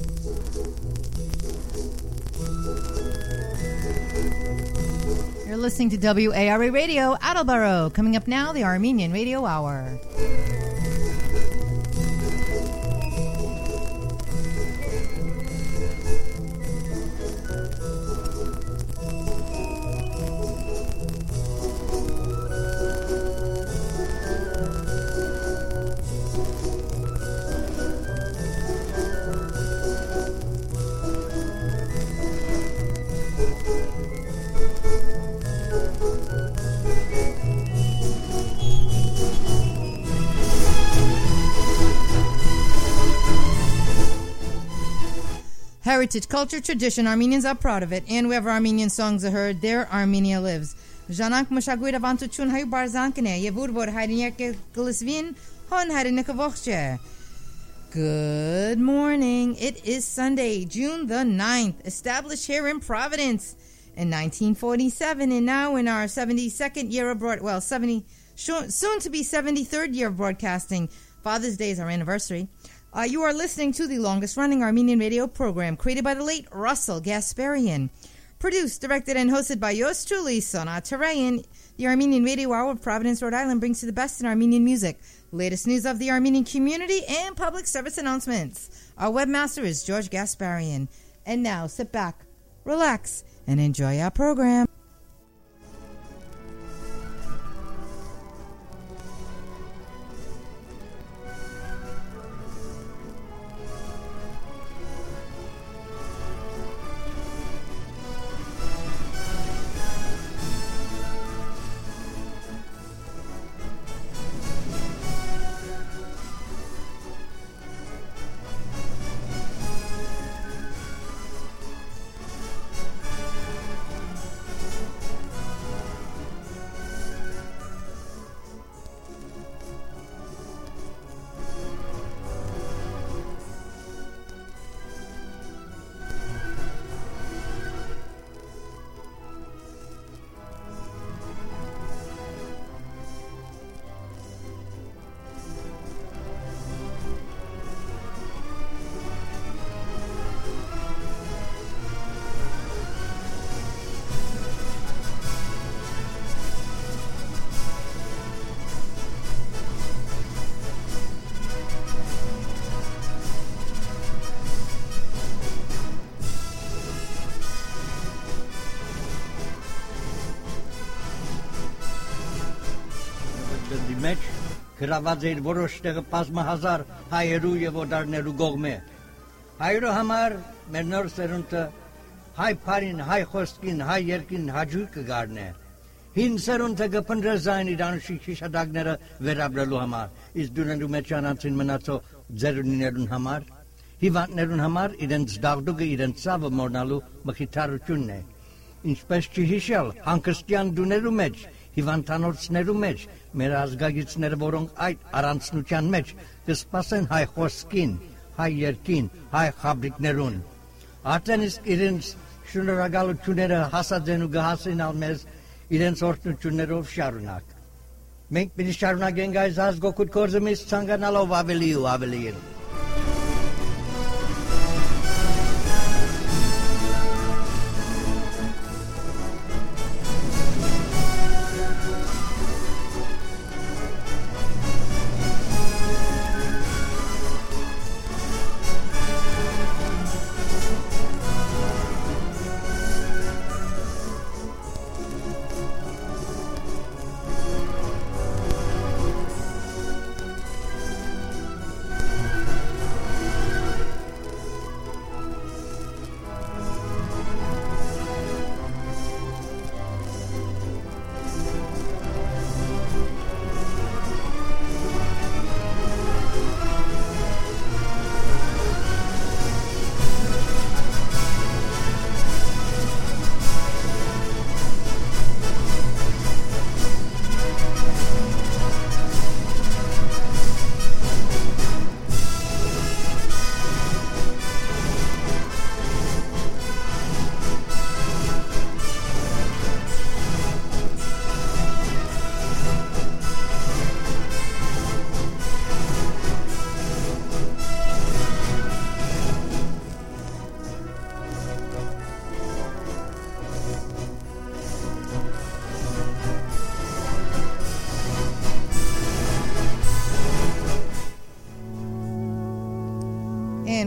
You're listening to WARA Radio, Attleboro. Coming up now, the Armenian Radio Hour. Heritage, culture, tradition. Armenians are proud of it. And wherever Armenian songs are heard, there Armenia lives. Janak Mashagwir Avantuchun Hayu Barzankane, Yevurvor Harinyak Glisvin, Hon Harinikavoche. Good morning. It is Sunday, June the 9th, established here in Providence in 1947, and now in our 72nd year of soon to be 73rd year of broadcasting. Father's Day is our anniversary. You are listening to the longest-running Armenian radio program created by the late Russell Gasparian. Produced, directed, and hosted by yours truly, Sonat Tarayan. The Armenian Radio Hour of Providence, Rhode Island brings you the best in Armenian music, latest news of the Armenian community, and public service announcements. Our webmaster is George Gasparian. And now, sit back, relax, and enjoy our program. Գրաված էր որոշ տեղը բազմահազար հայերու եւ օտարներու գողմե։ Հայերու համար մեր նոր սերունդը հայ փարին, հայ խոսքին, հայ երկին հաջույքը գարնե։ Հին սերունդը կփնտրե զայն իր անշի շիշադակները վերաբրելու համար, իսկ դուներու մեջ անցին մնացող ձերունիներուն համար, հիվանդներուն համար իրենց դաղդուկը իրենց ցավը մորնալու մխիթարությունն է։ Ինչպես չհիշել հանգստյան դուներու մեջ հիվանդանոցներու մեջ մեր ազգագիցները, որոնք այդ առանցնության մեջ կսպասեն հայ խոսքին, հայ երկին, հայ խաբրիկներուն։ Արդեն իսկ իրենց շնորհակալությունները հասած են ու կհասնեն մեզ իրենց օրհնություններով շարունակ։ Մենք պիտի շարունակենք այս ազգօգուտ գործը մեզ ցանկանալով ավելի ու ավելի։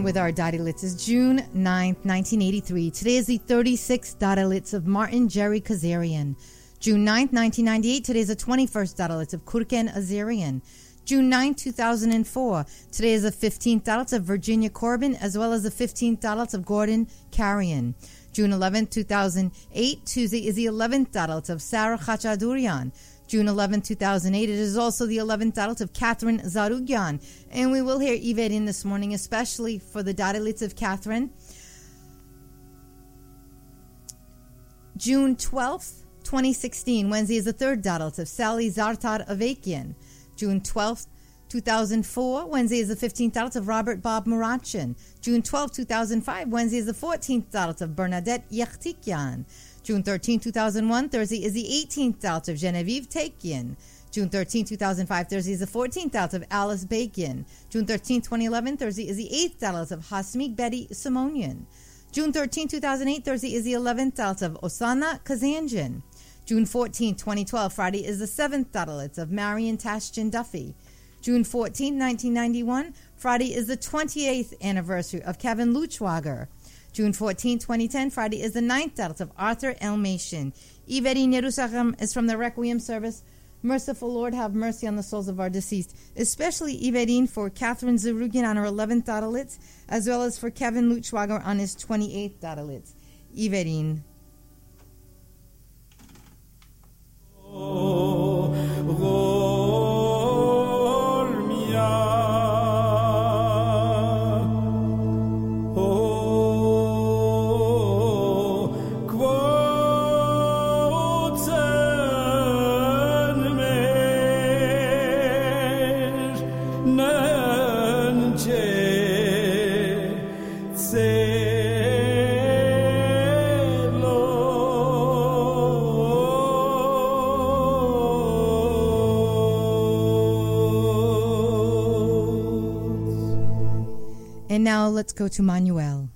with our Darilitz is June 9th, 1983. Today is the 36th Darilitz of Martin Jerry Kazarian. June 9th, 1998. Today is the 21st Darilitz of Kurken Azarian. June 9th, 2004. Today is the 15th Darilitz of Virginia Corbin, as well as the 15th Darilitz of Gordon Carrion. June 11th, 2008. Tuesday is the 11th Darilitz of Sarah Khachadurian. June 11, 2008. It is also the 11th Darilitz of Catherine Zarugyan. And we will hear Iverin this morning, especially for the Darilitz of Catherine. June 12th, 2016. Wednesday is the 3rd Darilitz of Sally Zartar Avakian. June 12th, 2004. Wednesday is the 15th Darilitz of Robert Bob Murachin. June 12th, 2005. Wednesday is the 14th Darilitz of Bernadette Yakhtikyan. June 13, 2001, Thursday is the 18th Darilitz of Genevieve Takian. June 13, 2005, Thursday is the 14th Darilitz of Alice Bakian. June 13, 2011, Thursday is the 8th Darilitz of Hasmik Betty Simonian. June 13, 2008, Thursday is the 11th Darilitz of Osana Kazanjian. June 14, 2012, Friday is the 7th Darilitz of Marion Tashjian Duffy. June 14, 1991, Friday is the 28th anniversary of Kevin Luchwager. June 14, 2010, Friday is the 9th Darilitz of Arthur Elmation. Iverin Yerusachim is from the Requiem service. Merciful Lord, have mercy on the souls of our deceased, especially Iverin for Catherine Zarugyan on her 11th Darilitz, as well as for Kevin Luchwager on his 28th Darilitz. Iverin. And now let's go to Manuel.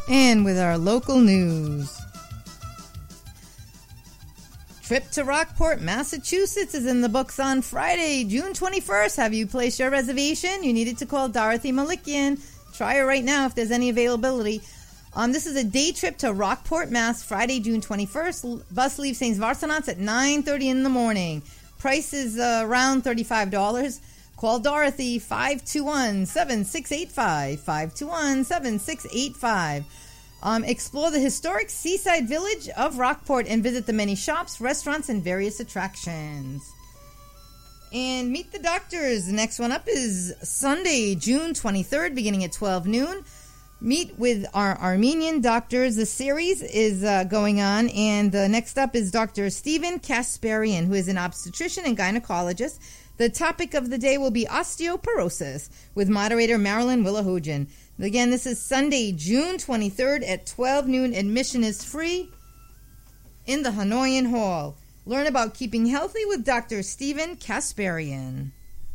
And with our local news. Trip to Rockport, Massachusetts is in the books on Friday, June 21st. Have you placed your reservation? You needed to call Dorothy Malikian. Try her right now if there's any availability. This is a day trip to Rockport, Mass, Friday, June 21st. Bus leaves St. Varsonats at 9:30 in the morning. Price is around $35. Call Dorothy, 521-7685, 521-7685. Explore the historic seaside village of Rockport and visit the many shops, restaurants, and various attractions. And meet the doctors. The next one up is Sunday, June 23rd, beginning at 12 noon. Meet with our Armenian doctors. The series is going on, and the next up is Dr. Stephen Kasparian, who is an obstetrician and gynecologist. The topic of the day will be osteoporosis with moderator Marilyn Willahogen. Again, this is Sunday, June 23rd at 12 noon. Admission is free in the Hanoian Hall. Learn about keeping healthy with Dr. Stephen Kasparian.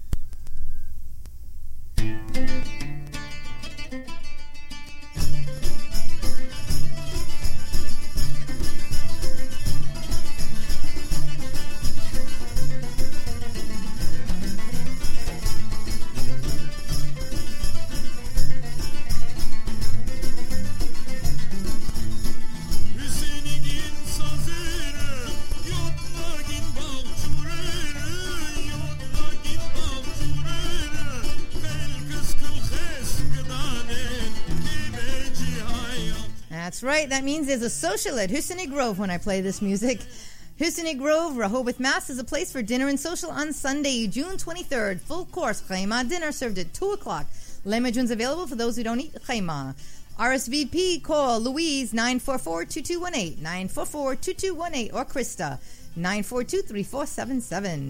That's right. That means there's a social at Husseini Grove when I play this music. Husseini Grove, Rehoboth, Mass. is a place for dinner and social on Sunday, June 23rd. Full course chayma dinner served at 2 o'clock. Lemajun's available for those who don't eat chayma. RSVP, call Louise, 944-2218, 944-2218, or Krista, 942-3477,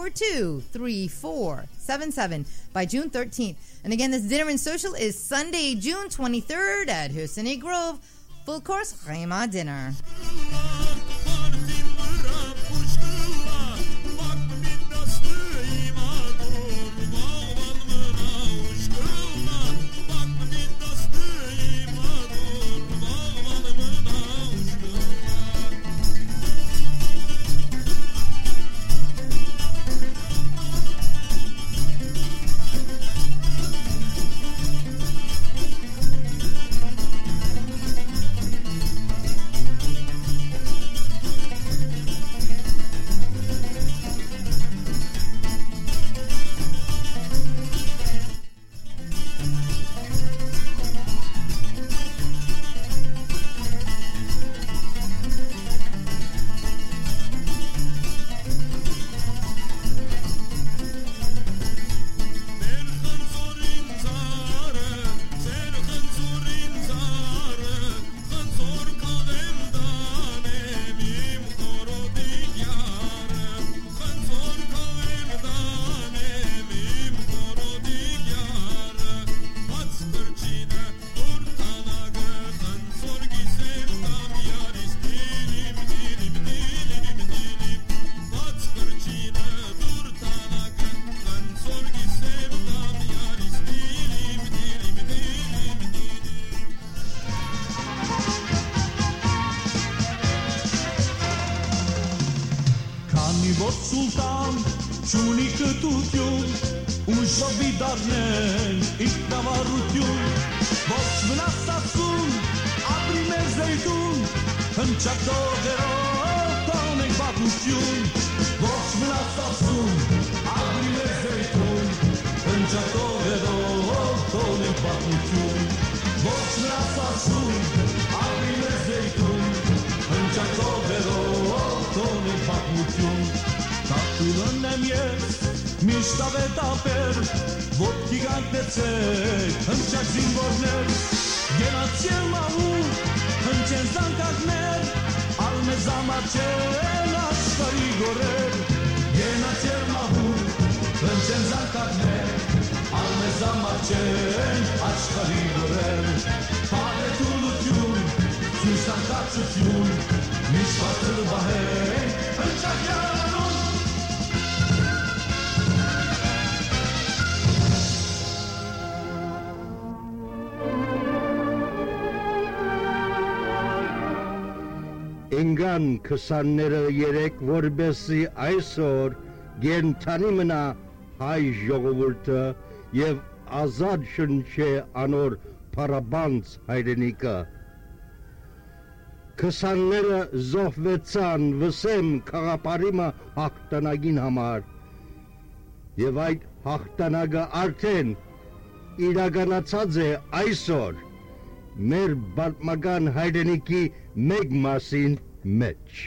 942-3477 by June 13th. And again, this dinner and social is Sunday, June 23rd at Husseini Grove. Full course chayma dinner. ընկան 23 որբեսի այսօր գենթանի մնա հայ ժողովուրդը եւ ազատ շնչե անոր փարաբանց հայրենիքը 20-ները զոհվեցան վսեմ խաղապարիմը հաղթանակին համար եւ այդ հաղթանակը արդեն իրականացած է այսօր մեր պատմական հայրենիքի մեկ մասին մեջ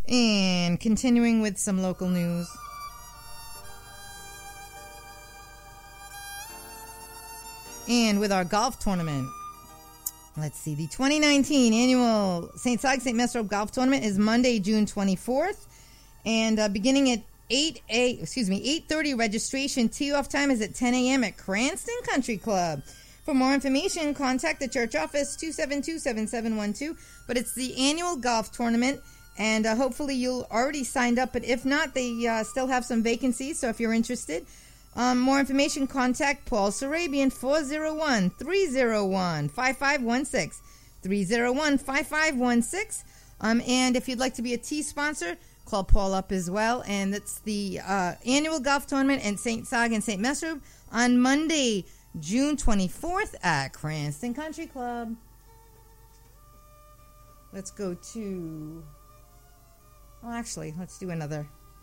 And continuing with some local news. And with our golf tournament. Let's see. The 2019 annual St. Sag St. Mesrop Golf Tournament is Monday, June 24th. And beginning at 8:30 registration. Tee-off time is at 10 a.m. at Cranston Country Club. For more information, contact the church office, 272-7712. But it's the annual golf tournament, and hopefully you'll already signed up. But if not, they still have some vacancies, so if you're interested, more information, contact Paul Sarabian, 401-301-5516. 301-5516. And if you'd like to be a tee sponsor, call Paul up as well. And that's the annual golf tournament in St. Sag and St. Mesrop on Monday, June 24th at Cranston Country Club. Let's go to... Well, actually, let's do another.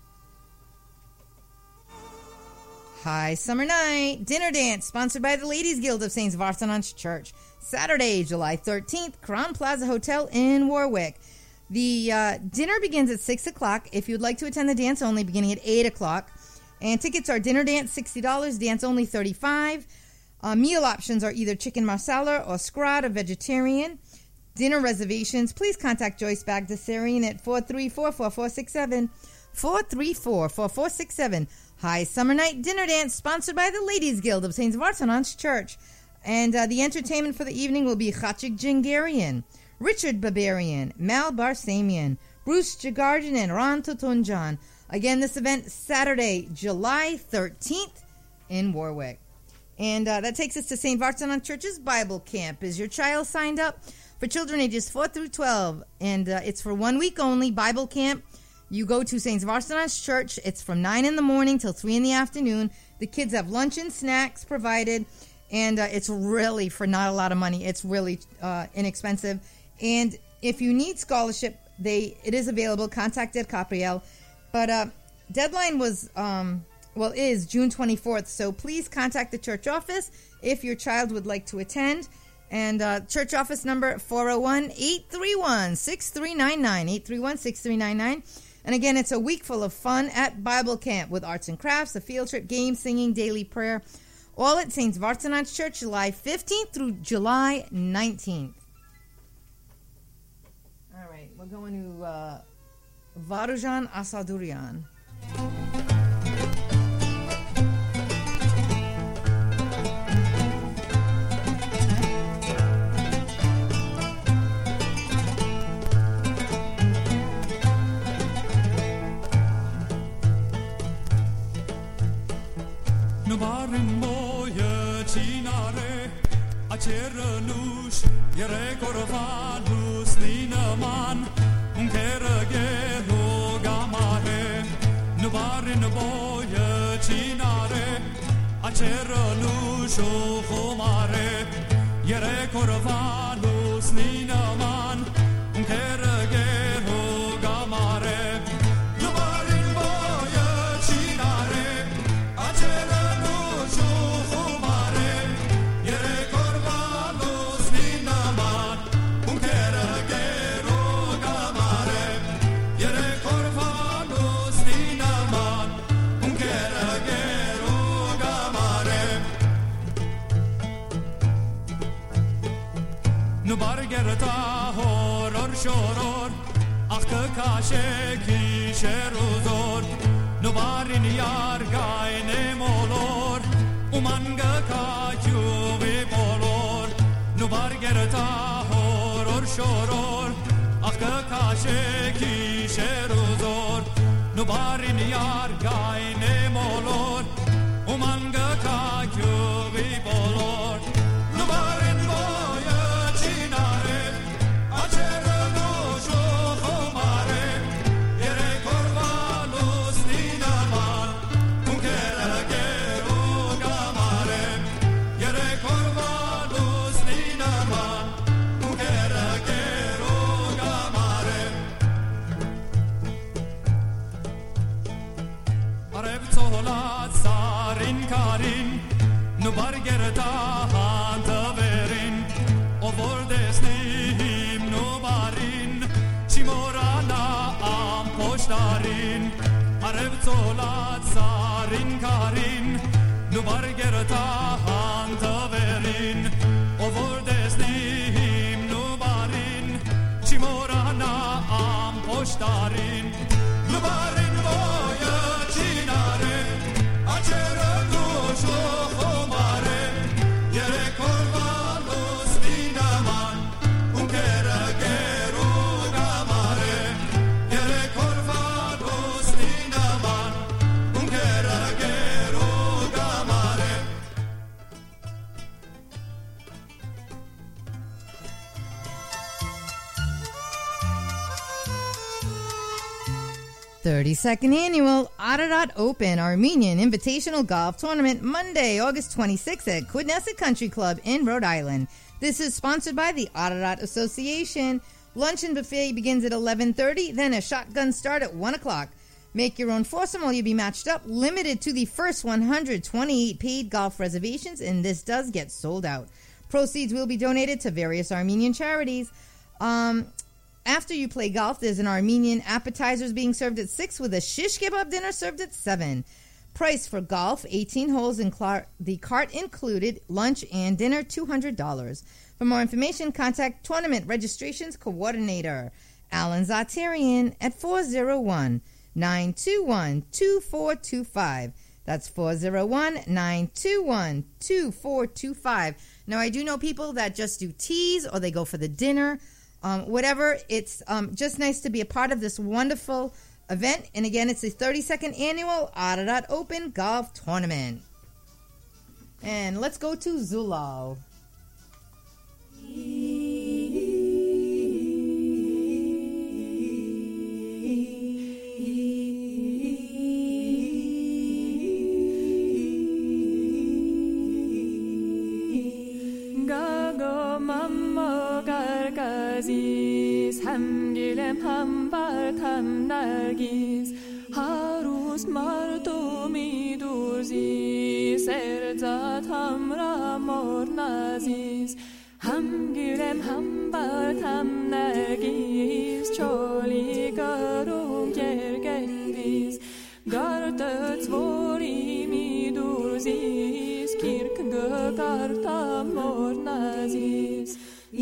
High Summer Night Dinner Dance, sponsored by the Ladies Guild of St. Vartanants Church. Saturday, July 13th, Crown Plaza Hotel in Warwick. The dinner begins at 6 o'clock. If you'd like to attend the dance only, beginning at 8 o'clock. And tickets are dinner dance, $60, dance only, $35. Meal options are either chicken marsala or scrod or vegetarian. Dinner reservations, please contact Joyce Bagdasarian at 434-4467. 434-4467. High Summer Night Dinner Dance, sponsored by the Ladies Guild of St. Vartanants Church. And the entertainment for the evening will be Chachik Jingarian, Richard Barbarian, Mal Barsamian, Bruce Jagardin, and Ron Totunjan. Again, this event Saturday, July 13th in Warwick. And that takes us to St. Vartanants Church's Bible Camp. Is your child signed up? For children ages 4 through 12. And it's for 1 week only, Bible Camp. You go to St. Vartanants Church. It's from 9 in the morning till 3 in the afternoon. The kids have lunch and snacks provided. And it's really for not a lot of money. It's really inexpensive. And if you need scholarship, it is available. Contact Ed Capriel. But deadline was... is June 24th, so please contact the church office if your child would like to attend. And church office number 401-831-6399, 831-6399. And again, it's a week full of fun at Bible Camp with arts and crafts, a field trip, games, singing, daily prayer, all at St. Vartanants Church, July 15th through July 19th. All right, we're going to Varujan Asadurian. Nubarin moye chinare acheranus yere korvanus ninaman unkerage rogamare. Nubarin moye chinare acheranus khomare yere korvanus ninaman unkerage rogamare. Nubarin moye chinare acheranus khomare yere korvanus ninaman unkerage rogamare yere korvanus ninaman unkerage rogamare. Nubargerta horror shoror akka kashe ki sheruzor nubarin yar gaine molor umanga ka chuve bolor nubargerta horror shoror akka kashe ki sheruzor nubarin yar gaine molor umanga ka chuve bolor nubarin boya chinare acherano shokhomare yere korvalos ninaman unkerage rogamare yere korvalos ninaman unkerage rogamare. 32nd Annual Ararat Open Armenian Invitational Golf Tournament, Monday, August 26th at Kudnesset Country Club in Rhode Island. This is sponsored by the Ararat Association. Luncheon buffet begins at 11:30, then a shotgun start at 1 o'clock. Make your own foursome or you'll be matched up. Limited to the first 128 paid golf reservations, and this does get sold out. Proceeds will be donated to various Armenian charities. After you play golf, there's an Armenian appetizers being served at 6 with a shish kebab dinner served at 7. Price for golf, 18 holes, the cart included, lunch and dinner, $200. For more information, contact Tournament Registrations Coordinator Alan Zartarian at 401-921-2425. That's 401-921-2425. Now, I do know people that just do teas or they go for the dinner. Whatever, it's just nice to be a part of this wonderful event. And again, it's the 32nd Annual Ararat Open Golf Tournament. And let's go to Zulal. همگیرم هم برتم نرگیز هر روز مردم میدوزی سرزد هم را مر نزیز همگیرم هم برتم نرگیز چالی گرم گرگندیز گردت زوری میدوزیز کیرک گردم مر نزیز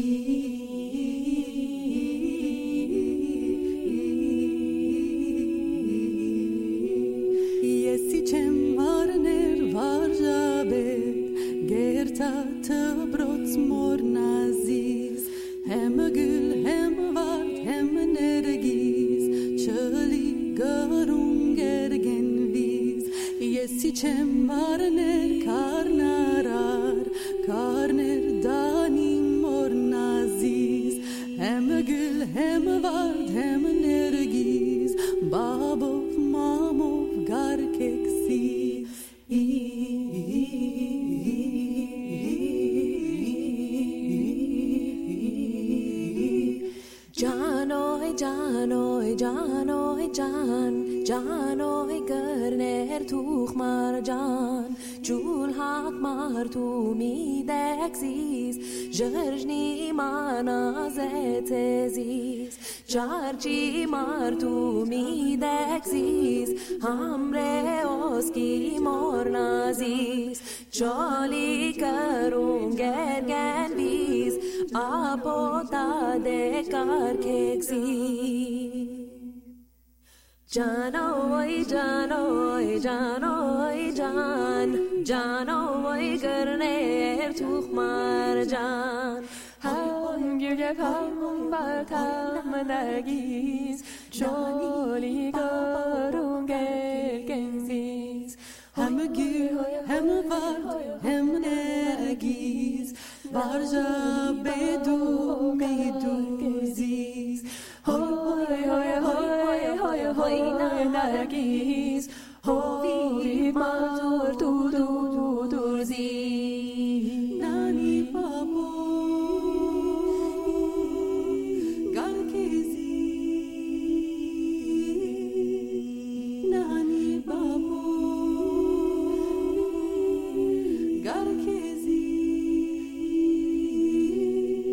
Cem varner karnarar karner danim mor naziz hem gül hem vard hem nergiz babov mamov garkeksiz Janoy janoy janoy jan janoy garner tuch marjan jul hak mar tu mi dexis jarjni mana zetezis jarji mar tu mi dexis hamre oski mornazis joli karum gergen bis apota de karkeksi Janoy janoy janoy jan janoy garner tuch marjan ham gülge ham baltam nergiz choli garum gelgenziz hem gül hem vard hem nergiz barja bedu ziz hoy hoy hoy hoy hoy nergiz hoy mazur tu zi nani babo galkezi nani babo galkezi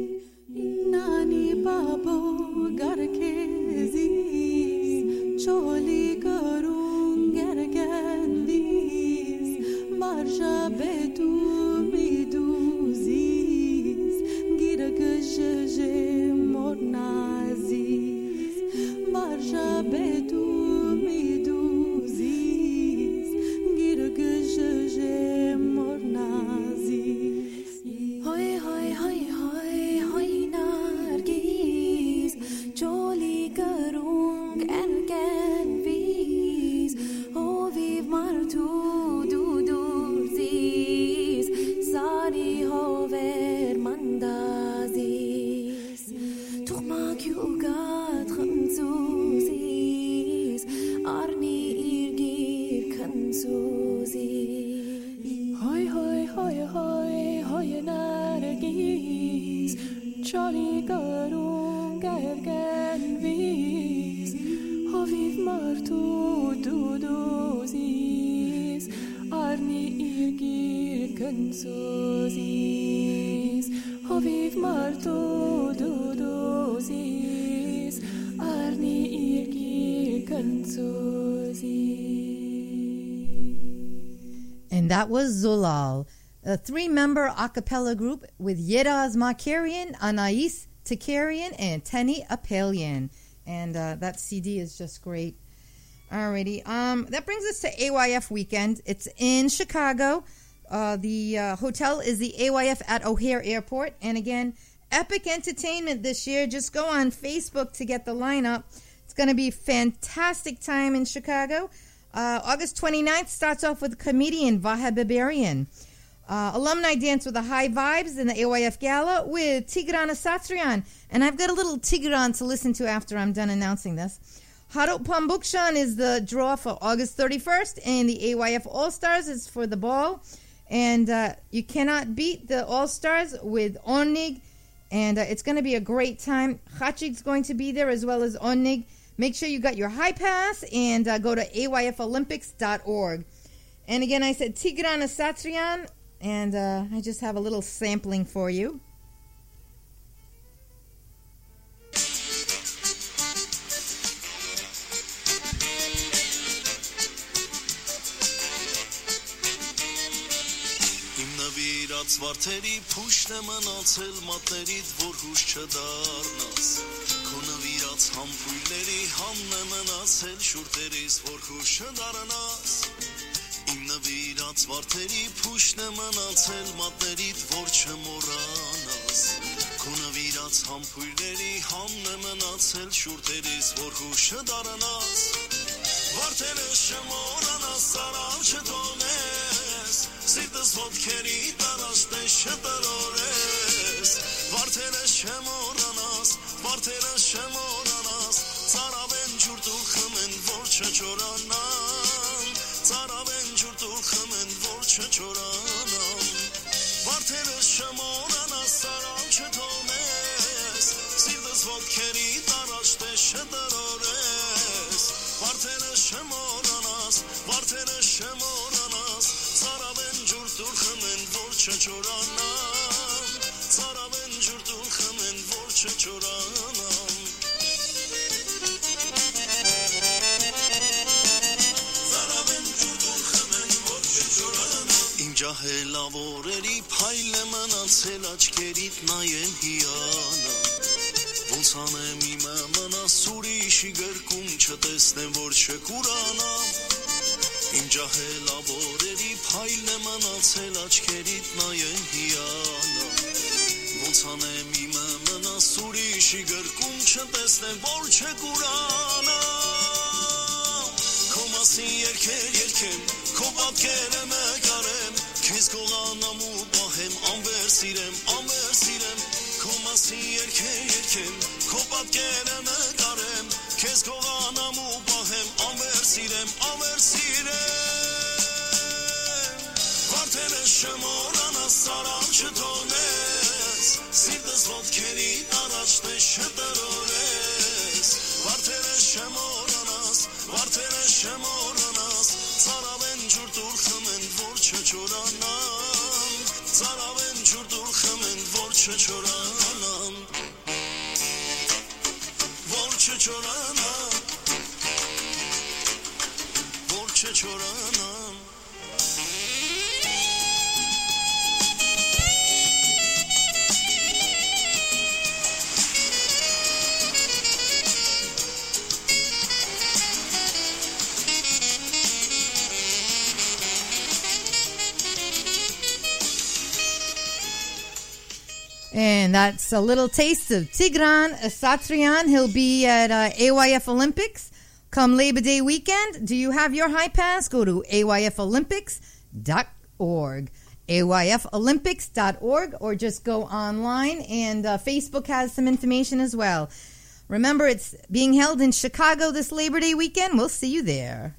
Johnny Garung Gergen Wies Hoviv Martu Duduzis Arni Irgir Kunzuzis Hoviv Martu Duduzis Arni Irgir Kunzuzis. And that was Zolal, a 3-member a cappella group with Yeraz Makarian, Anais Takarian, and Tenny Apelian. And that CD is just great. Alrighty. That brings us to AYF weekend. It's in Chicago. The hotel is the AYF at O'Hare Airport. And again, epic entertainment this year. Just go on Facebook to get the lineup. It's going to be a fantastic time in Chicago. August 29th starts off with comedian Vahe Biberian. Alumni dance with the high vibes in the AYF Gala with Tigran Asatrian. And I've got a little Tigran to listen to after I'm done announcing this. Harut Pambukshan is the draw for August 31st, and the AYF All-Stars is for the ball. And you cannot beat the All-Stars with Onnig, and it's going to be a great time. Khachik's going to be there as well as Onnig. Make sure you got your high pass and go to ayfolympics.org. And again, I said Tigran Asatrian, and I just have a little sampling for you. Վարդերի փուշտ է մնացել մատներիդ, որ հուշ չդառնաս Քո նվիրած համբույրների համն է մնացել շուրտերիս, որ հուշ չդառնաս Իմ նվիրած վարդերի փուշտ է մնացել մատներիդ, որ չմոռանաս Քո նվիրած համբույրների համն է մնացել շուրտերիս, որ հուշ չդառնաս Վարդերս չմոռանաս, սարավ չթողնես Սիրտս ոտքերի տարաշտես չտրորես Վարդերս չմոռանաս, վարդերս չմոռանաս Ծարավեն ջուր դու խմեն, որ չչորանան Ծարավեն ջուր դու խմեն, որ չչորանան Վարդերս չմոռանաս, սարավ չթողնես Սիրտս ոտքերի տարաշտես չտրորես Վարդերս չմոռանաս, վարդերս չմոռանաս Ծարավեն ջուր դուր խմեն, որ չչորանան Ծարավեն ջուր դուր խմեն, որ չչորանան Ծարավեն ջուր դուր խմեն, որ չչորանան Իմ ջահելավորերի փայլ է մնացել աչքերիդ նայեն հիանա Ոնց անեմ իմը մնաս ուրիշի գրկում չտեսնեմ, որ չկուրանամ Իմ ջահելավորերի փայլն է մնացել աչքերիդ նայեն հիանա Ոնց անեմ իմը մնաս ուրիշի գրկում չտեսնեմ, որ չկուրանամ Քո մասին երգեր երգեմ, քո պատկերը մեկարեմ Քեզ գողանամ ու պահեմ, անվեր սիրեմ Քո մասին երգեր երգեմ, քո պատկերը մեկարեմ Քեզ գողանամ ու պահեմ, անվեր սիրեմ Վարդերս չմոռանաս, սարավ չթողնես Սիրտս ոտքերի առաջտես չտրորես Վարդերս չմոռանաս Ծարավեն ջուր դուր խմեն, որ չչորանան Ծարավեն ջուր դուր խմեն, որ չչորանան Որ չչորանան Որ չչորանան And that's a little taste of Tigran Asatrian. He'll be at AYF Olympics come Labor Day weekend. Do you have your high pass? Go to ayfolympics.org. ayfolympics.org, or just go online, and Facebook has some information as well. Remember, it's being held in Chicago this Labor Day weekend. We'll see you there.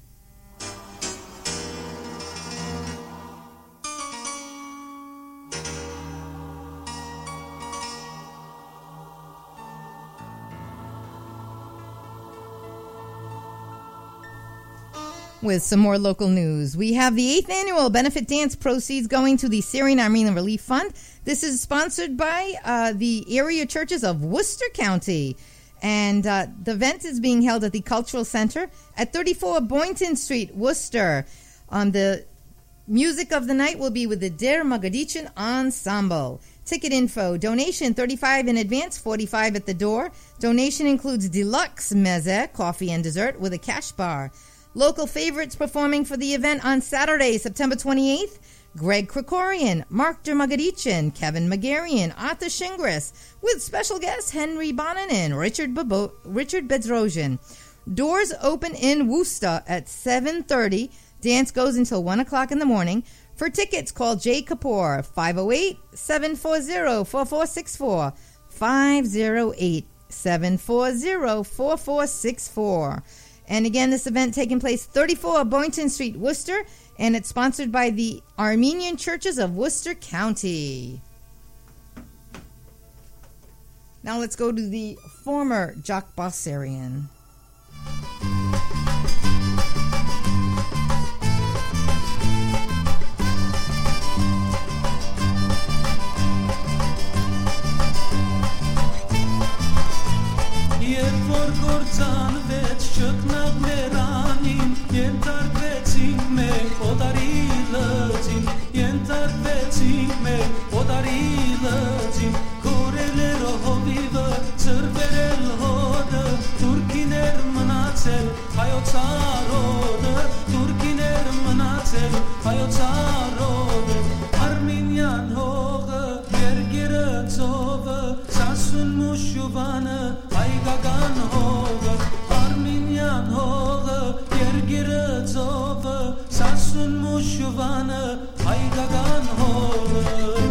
with some more local news. We have the 8th annual benefit dance proceeds going to the Syrian Armenian Relief Fund. This is sponsored by the area churches of Worcester County. And the event is being held at the Cultural Center at 34 Boynton Street, Worcester. The music of the night will be with the Der Magadichin Ensemble. Ticket info, donation $35 in advance, $45 at the door. Donation includes deluxe meze, coffee and dessert with a cash bar. Local favorites performing for the event on Saturday, September 28th, Greg Krikorian, Mark Dermagadichin, Kevin Magarian, Arthur Shingris, with special guests Henry Bonanen, Richard Bedrosian. Doors open in Worcester at 7:30. Dance goes until 1 o'clock in the morning. For tickets, call Jay Kapoor, 508-740-4464, 508-740-4464. And again, this event taking place 34 Boynton Street, Worcester, and it's sponsored by the Armenian Churches of Worcester County. Now let's go to the former Jock Bossarian. Երբ որ գործանվեց շկնաղ մերանին, ենթարկվեցին մեր օդարի լծին, ենթարկվեցին մեր օդարի լծին, կորել էր հովիվը, ծրվերել հոդը, թուրքիներ մնացել հայոց արոդը, թուրքիներ մնացել հայոց արոդը, Արմենյան հողը, երգերը ծովը, սասուն մուշուվանը, հայկական հողը, Արմենյան հողը, երգերը ծովը, սասուն մուշուվանը, հայկական հողը.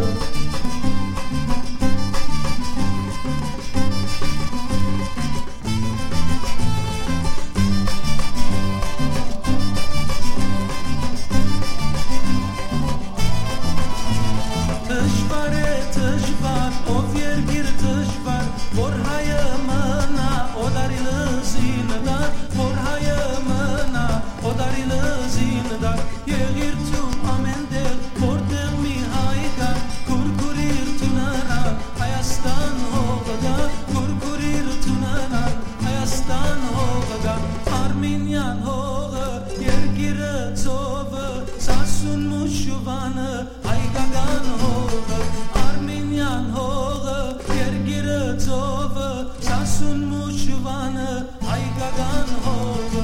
Tăjvar, ով երգիր տժվար, որ հայը մնա, օդարի լզին դար, որ հայը մնա, օդարի լզին դար, եղիր թու ամեն դեղ, որտեղ մի հայ կա, կուրկուրիր թունանա, Հայաստան հողը գա, կուրկուրիր թունանա, Հայաստան հողը գա, Արմենյան հողը, երգիրը ծովը, սասուն մուշուվանը, հայկական հողը, Armenian hողը, երգիրը ծովը, սասուն մուշուվանը, հայկական հողը.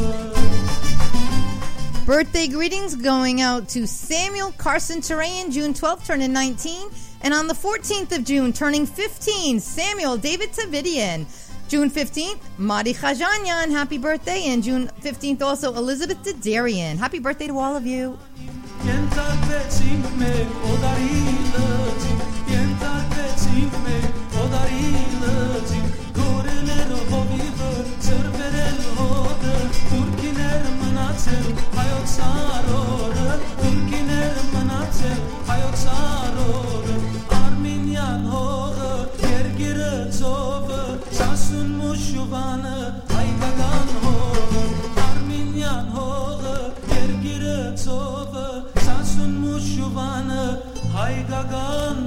Birthday greetings going out to Samuel Carson Turayan, June 12th, turning 19. And on the 14th of June, turning 15, Samuel David Tavidian. June 15th, Madi Khajanyan, happy birthday. And June 15th also, Elizabeth Dadarian. Happy birthday to all of you. Ենթարկվեցինք մեր օդարի լծին, ենթարկվեցինք մեր օդարի լծին, գորել էր հովիվը, ծրվերել հոդը, թուրքիներ մնացել հայոց արորը, թուրքիներ մնացել հայոց արորը, Արմենյան հողը, երգիրը ծովը, սասուն մուշուվանը, հայկական հողը, Արմենյան հողը, երգիրը ծովը, Sasun Mushuvana, Haigagan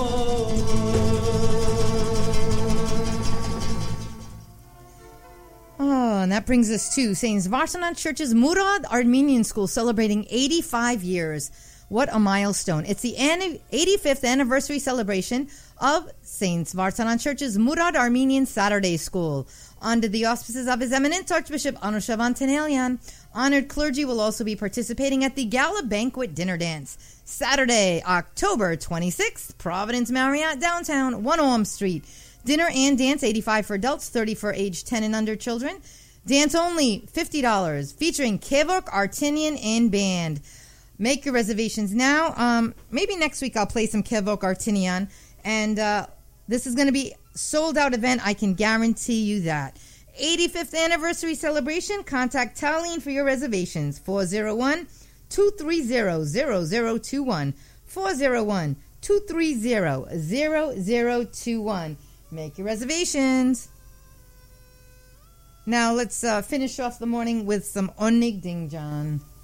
Oh, and that brings us to St. Vartanan Church's Murad Armenian School celebrating 85 years. What a milestone. It's the 85th anniversary celebration of St. Vartanan Church's Murad Armenian Saturday School. Under the auspices of His Eminence Archbishop Anushavan Tenelian, honored clergy will also be participating at the Gala Banquet Dinner Dance. Saturday, October 26th, Providence Marriott Downtown, 1 Orm Street. Dinner and dance, $85 for adults, $30 for age 10 and under children. Dance only, $50, featuring Kevork Artinian and Band. Make your reservations now. Maybe next week I'll play some Kevork Artinian. And this is going to be sold out event. I can guarantee you that. 85th anniversary celebration. Contact Talene for your reservations. 401-230-0021. 401-230-0021. Make your reservations. Now let's finish off the morning with some Onig Dingjan.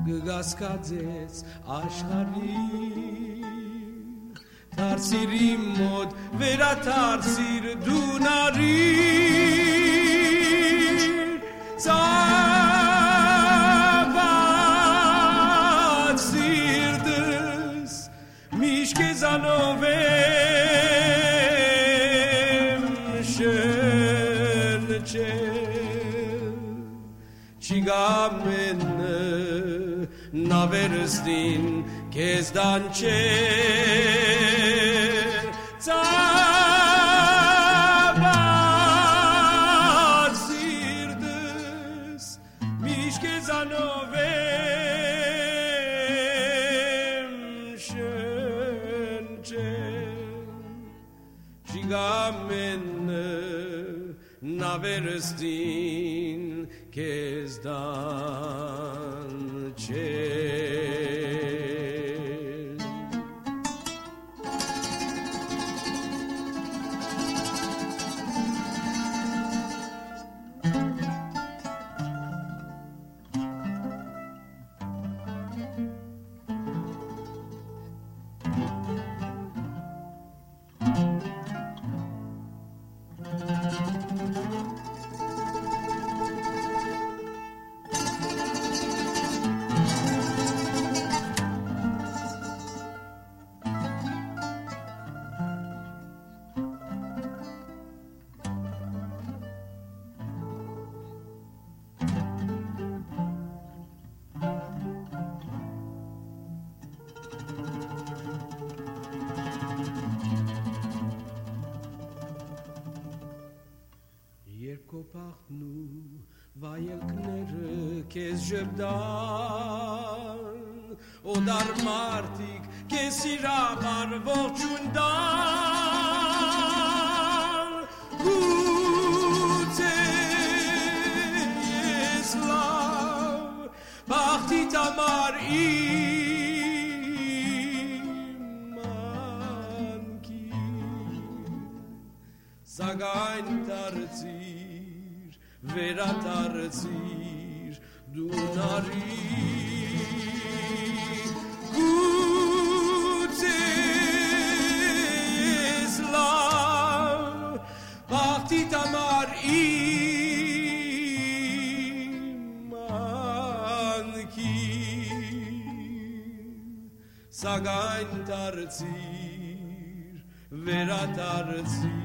գգասկածեց աշխարհին Դարսիրի մոտ վերաթարսիր դու նարիր Ծավաց սիրտս միշտ քեզանով եմ շնչել Չիգամենը նավերստին քեզ դանչեր Ծավաց սիրտս միշտ քեզանով եմ շնչել Չիգամենը նավերստին քեզ դանչեր Կոպախնու վայելքները քեզ ժպտան Օդար մարդիկ քեզ իրաբար ողջուն տան Գուցե ես լավ բախտիդ համար իմ անքին Սակայն դարձիր վերադարձիր դու նարիր գուցե ես լավ բախտիդ համար իմ անքին սակայն դարձիր վերադարձիր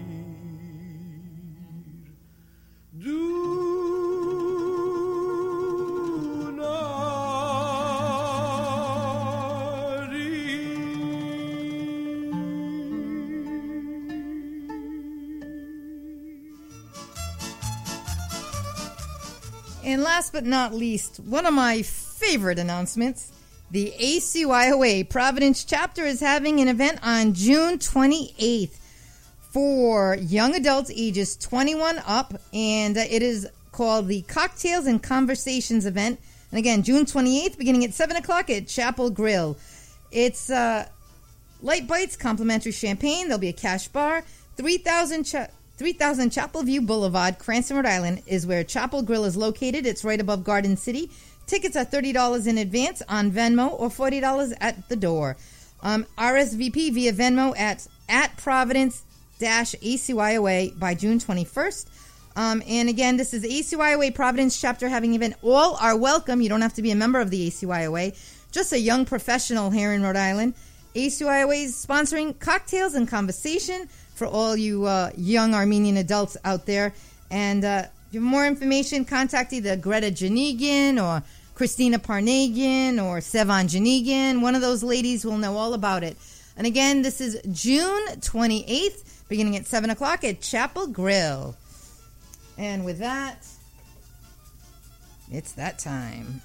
And last but not least, one of my favorite announcements, the ACYOA Providence chapter is having an event on June 28th for young adults ages 21 up, and it is called the Cocktails and Conversations event. And again, June 28th, beginning at 7 o'clock at Chapel Grill. It's light bites, complimentary champagne. There'll be a cash bar. 3,000 Chapel View Boulevard, Cranston, Rhode Island, is where Chapel Grill is located. It's right above Garden City. Tickets are $30 in advance on Venmo or $40 at the door. RSVP via Venmo at Providence-ACYOA by June 21st. And again, this is ACYOA Providence chapter having an event. All are welcome. You don't have to be a member of the ACYOA. Just a young professional here in Rhode Island. ACYOA is sponsoring Cocktails and Conversation for all you young Armenian adults out there. And if you have more information, contact either Greta Janigian or Christina Parnagian or Sevan Janigian. One of those ladies will know all about it. And again, this is June 28th, beginning at 7 o'clock at Chapel Grill. And with that, it's that time.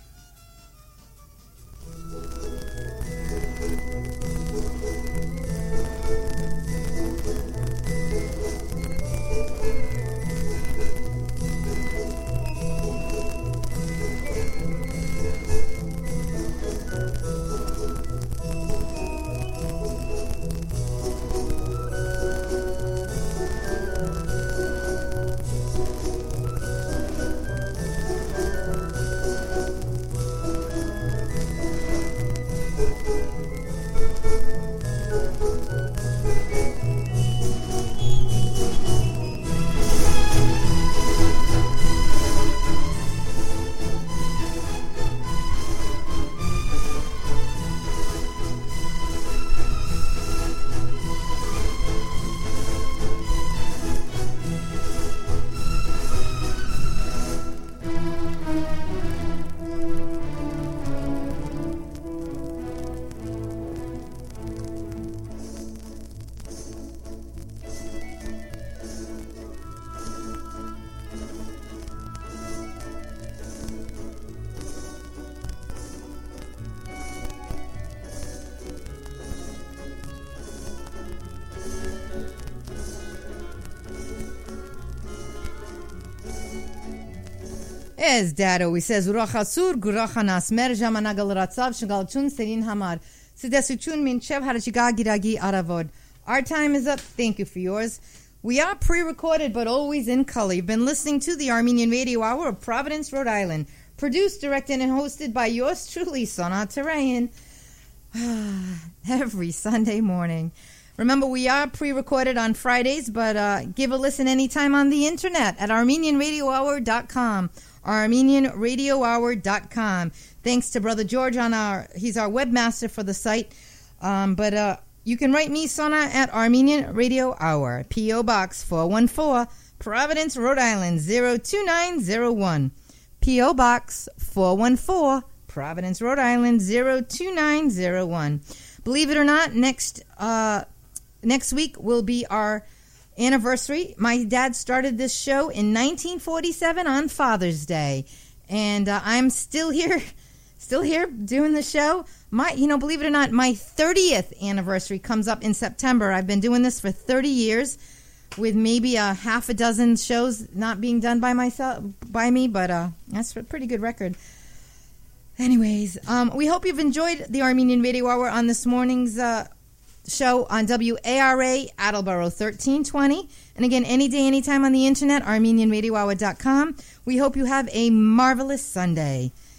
As Dad always says, Urachasur, Gurachanas, Merjam Anagal Ratsav, Shagalchun, Serin Hamar, Sidesuchun Minchev, Harachigagiragi Aravod. Our time is up. Thank you for yours. We are pre-recorded, but always in color. You've been listening to the Armenian Radio Hour of Providence, Rhode Island. Produced, directed, and hosted by yours truly, Sonat Tarayan. Every Sunday morning. Remember, we are pre-recorded on Fridays, but give a listen anytime on the internet at ArmenianRadioHour.com. ArmenianRadioHour.com. Thanks to Brother George he's our webmaster for the site. But you can write me, Sona, at Armenian Radio Hour, P.O. Box 414, Providence, Rhode Island, 02901. P.O. Box 414, Providence, Rhode Island, 02901. Believe it or not, next week will be our anniversary. My dad started this show in 1947 on Father's Day, and I'm still here doing the show. Believe it or not, my 30th anniversary comes up in September. I've been doing this for 30 years, with maybe a half a dozen shows not being done by me, but that's a pretty good record. Anyways, we hope you've enjoyed the Armenian Radio Hour on this morning's show on WARA Attleboro 1320. And again, any day, anytime on the internet, ArmenianRadioHour.com. We hope you have a marvelous Sunday.